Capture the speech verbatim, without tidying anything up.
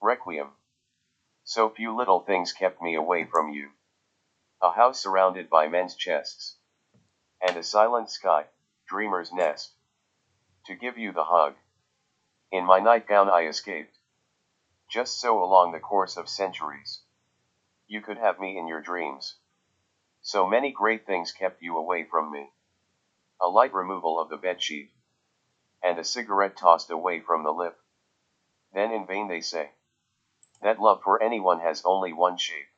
Requiem. So few little things kept me away from you. A house surrounded by men's chests. And a silent sky, dreamer's nest. To give you the hug. In my nightgown I escaped. Just so along the course of centuries. You could have me in your dreams. So many great things kept you away from me. A light removal of the bedsheet. And a cigarette tossed away from the lip. Then in vain they say that love for anyone has only one shape.